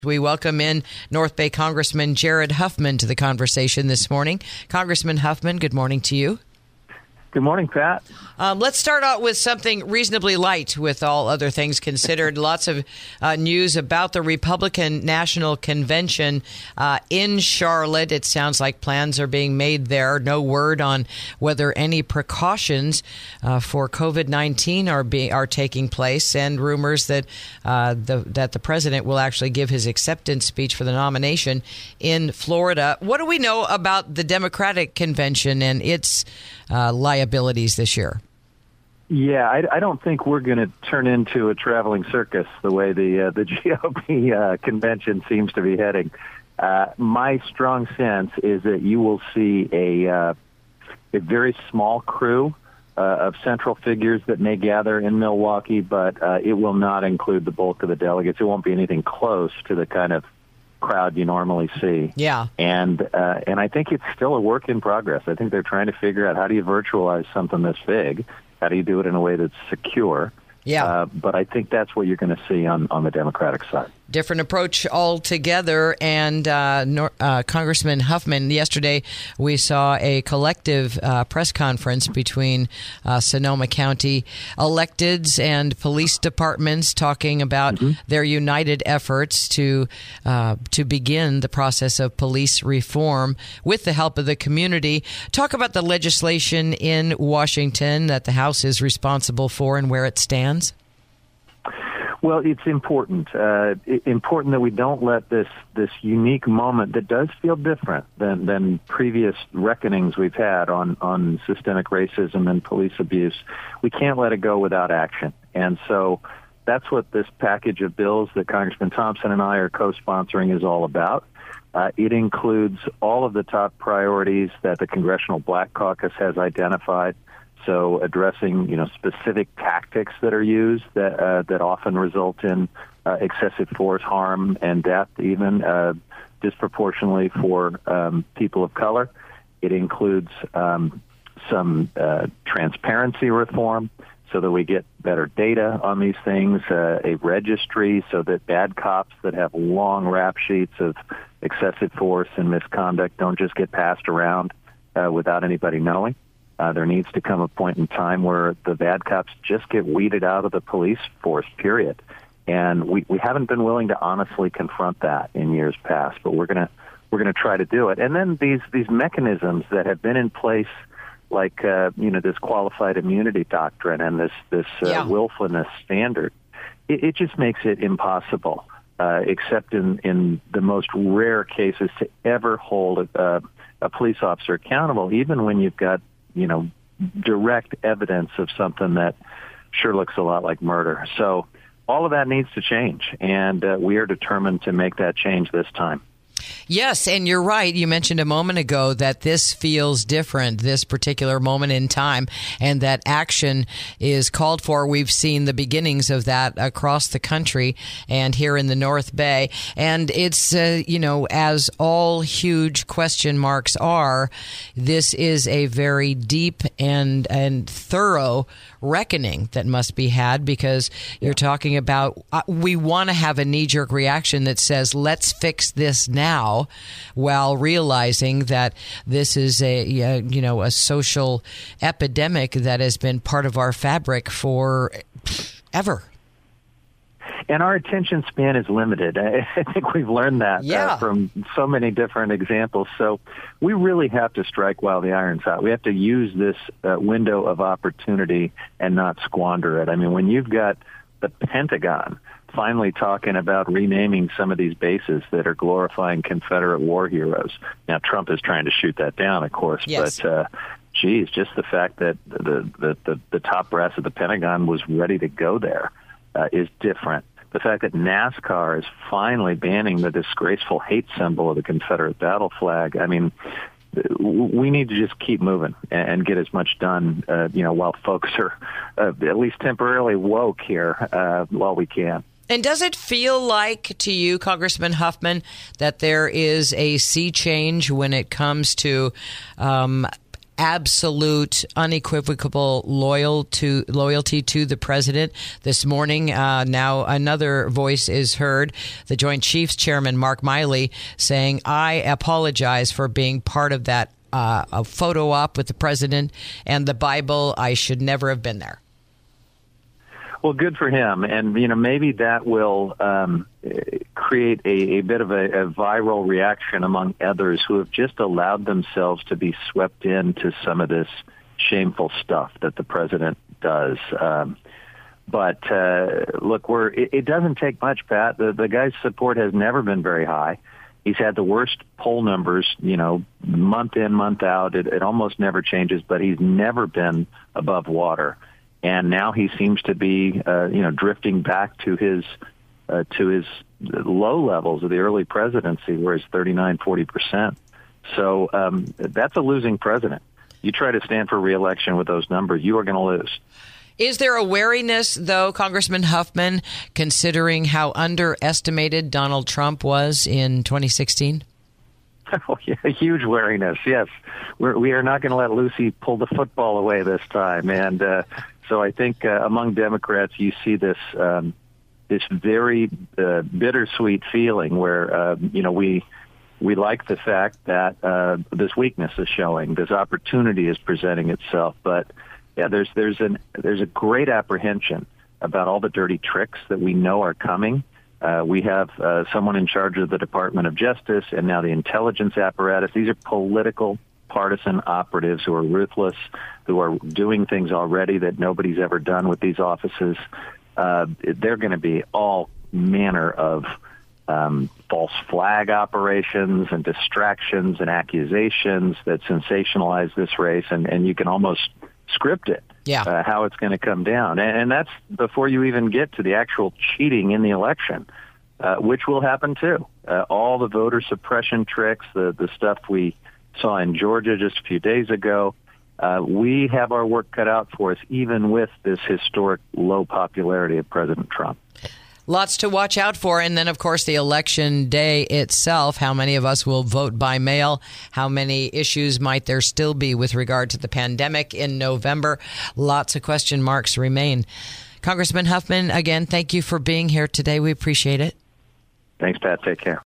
We welcome in North Bay Congressman Jared Huffman to the conversation this morning. Congressman Huffman, good morning to you. Good morning, Pat. Let's start out with something reasonably light with all other things considered. Lots of news about the Republican National Convention in Charlotte. It sounds like plans are being made there. No word on whether any precautions for COVID-19 are taking place, and rumors that the president will actually give his acceptance speech for the nomination in Florida. What do we know about the Democratic Convention and its liabilities this year? Yeah, I don't think we're going to turn into a traveling circus the way the GOP convention seems to be heading. My strong sense is that you will see a very small crew of central figures that may gather in Milwaukee, but it will not include the bulk of the delegates. It won't be anything close to the kind of crowd you normally see. Yeah. And I think it's still a work in progress. I think they're trying to figure out, how do you virtualize something this big? How do you do it in a way that's secure? Yeah. But I think that's what you're going to see on the Democratic side. Different approach altogether. And Congressman Huffman, yesterday we saw a collective press conference between Sonoma County electeds and police departments talking about their united efforts to begin the process of police reform with the help of the community. Talk about the legislation in Washington that the House is responsible for and where it stands. Well, it's important that we don't let this unique moment that does feel different than previous reckonings we've had on systemic racism and police abuse. We can't let it go without action. And so that's what this package of bills that Congressman Thompson and I are co-sponsoring is all about. It includes all of the top priorities that the Congressional Black Caucus has identified. So addressing, specific tactics that are used that often result in excessive force, harm, and death, even disproportionately for people of color. It includes some transparency reform so that we get better data on these things, a registry so that bad cops that have long rap sheets of excessive force and misconduct don't just get passed around without anybody knowing. There needs to come a point in time where the bad cops just get weeded out of the police force, period. And we haven't been willing to honestly confront that in years past, but we're gonna try to do it. And then these mechanisms that have been in place, like this qualified immunity doctrine and this willfulness standard, it just makes it impossible, except in the most rare cases, to ever hold a police officer accountable, even when you've got direct evidence of something that sure looks a lot like murder. So all of that needs to change, and we are determined to make that change this time. Yes, and you're right. You mentioned a moment ago that this feels different, this particular moment in time, and that action is called for. We've seen the beginnings of that across the country and here in the North Bay. And it's, as all huge question marks are, this is a very deep and thorough reckoning that must be had, because you're talking about we want to have a knee-jerk reaction that says, let's fix this now, while realizing that this is a social epidemic that has been part of our fabric for ever. And our attention span is limited. I think we've learned that from so many different examples. So we really have to strike while the iron's hot. We have to use this window of opportunity and not squander it. I mean, when you've got the Pentagon finally talking about renaming some of these bases that are glorifying Confederate war heroes. Now, Trump is trying to shoot that down, of course, but just the fact that the top brass of the Pentagon was ready to go there is different. The fact that NASCAR is finally banning the disgraceful hate symbol of the Confederate battle flag. I mean, we need to just keep moving and get as much done, while folks are at least temporarily woke here while we can. And does it feel like to you, Congressman Huffman, that there is a sea change when it comes to absolute, unequivocal loyalty to the president. This morning, now another voice is heard, the Joint Chiefs Chairman, Mark Miley, saying, I apologize for being part of that a photo op with the president and the Bible. I should never have been there. Well, good for him. And, maybe that will create a bit of a viral reaction among others who have just allowed themselves to be swept into some of this shameful stuff that the president does. But look, it doesn't take much, Pat. The guy's support has never been very high. He's had the worst poll numbers, month in, month out. It almost never changes, but he's never been above water. And now he seems to be, drifting back to his low levels of the early presidency, where it's 39-40%. So that's a losing president. You try to stand for re-election with those numbers, you are going to lose. Is there a wariness, though, Congressman Huffman, considering how underestimated Donald Trump was in 2016? Oh, yeah, huge wariness, yes. We are not going to let Lucy pull the football away this time. And so I think among Democrats, you see this very bittersweet feeling where, we like the fact that this weakness is showing, this opportunity is presenting itself. But yeah, there's a great apprehension about all the dirty tricks that we know are coming. We have someone in charge of the Department of Justice and now the intelligence apparatus. These are political, partisan operatives who are ruthless, who are doing things already that nobody's ever done with these offices. They're going to be all manner of false flag operations and distractions and accusations that sensationalize this race, and you can almost script it, how it's going to come down. And that's before you even get to the actual cheating in the election, which will happen too. All the voter suppression tricks, the stuff we saw in Georgia just a few days ago, we have our work cut out for us, even with this historic low popularity of President Trump. Lots to watch out for. And then, of course, the election day itself. How many of us will vote by mail? How many issues might there still be with regard to the pandemic in November? Lots of question marks remain. Congressman Huffman, again, thank you for being here today. We appreciate it. Thanks, Pat. Take care.